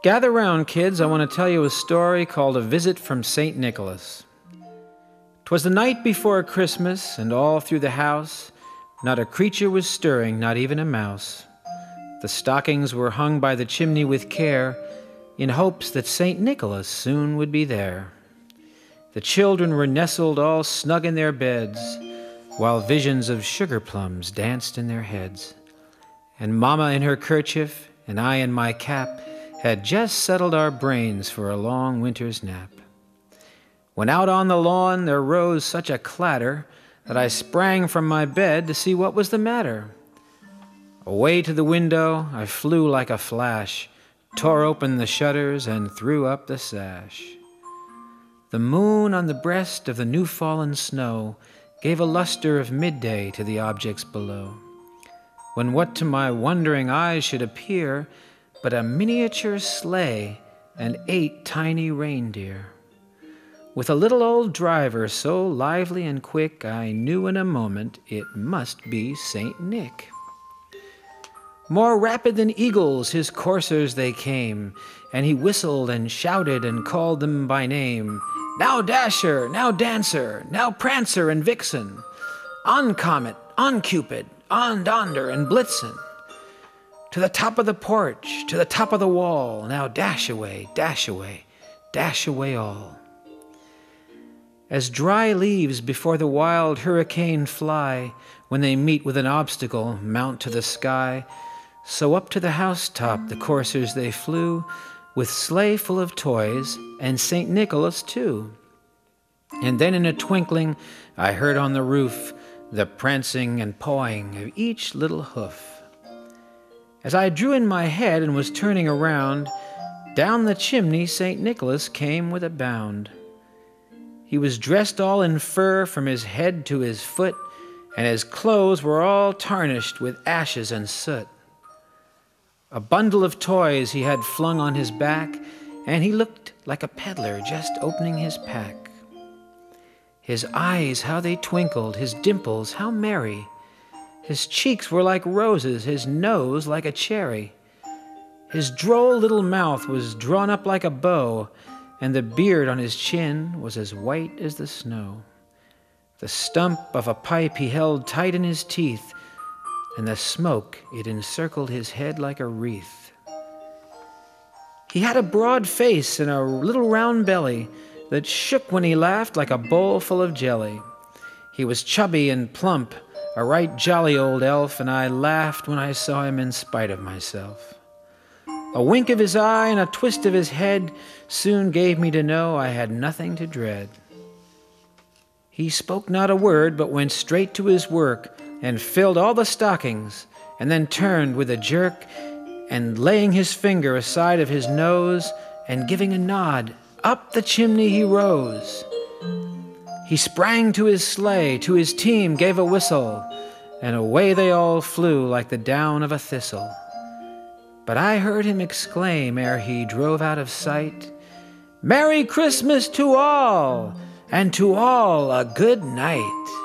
Gather round, kids. I want to tell you a story called A Visit from St. Nicholas. 'Twas the night before Christmas, and all through the house not a creature was stirring, not even a mouse. The stockings were hung by the chimney with care, in hopes that St. Nicholas soon would be there. The children were nestled all snug in their beds, while visions of sugar plums danced in their heads. And Mama in her kerchief, and I in my cap, had just settled our brains for a long winter's nap. When out on the lawn there rose such a clatter that I sprang from my bed to see what was the matter. Away to the window I flew like a flash, tore open the shutters and threw up the sash. The moon on the breast of the new-fallen snow gave a luster of midday to the objects below, when what to my wondering eyes should appear but a miniature sleigh and 8 tiny reindeer. With a little old driver so lively and quick, I knew in a moment it must be Saint Nick. More rapid than eagles his coursers they came, and he whistled and shouted and called them by name. Now Dasher, now Dancer, now Prancer and Vixen, on Comet, on Cupid, on Donder and Blitzen. To the top of the porch, to the top of the wall, now dash away, dash away, dash away all. As dry leaves before the wild hurricane fly, when they meet with an obstacle, mount to the sky, so up to the housetop the coursers they flew, with sleigh full of toys, and St. Nicholas too. And then in a twinkling I heard on the roof the prancing and pawing of each little hoof. As I drew in my head and was turning around, down the chimney St. Nicholas came with a bound. He was dressed all in fur from his head to his foot, and his clothes were all tarnished with ashes and soot. A bundle of toys he had flung on his back, and he looked like a peddler just opening his pack. His eyes, how they twinkled, his dimples, how merry. His cheeks were like roses, his nose like a cherry. His droll little mouth was drawn up like a bow, and the beard on his chin was as white as the snow. The stump of a pipe he held tight in his teeth, and the smoke, it encircled his head like a wreath. He had a broad face and a little round belly that shook when he laughed like a bowl full of jelly. He was chubby and plump, a right jolly old elf, and I laughed when I saw him in spite of myself. A wink of his eye and a twist of his head soon gave me to know I had nothing to dread. He spoke not a word, but went straight to his work and filled all the stockings, and then turned with a jerk, and laying his finger aside of his nose and giving a nod, up the chimney he rose. He sprang to his sleigh, to his team gave a whistle, and away they all flew like the down of a thistle. But I heard him exclaim ere he drove out of sight, "Merry Christmas to all, and to all a good night."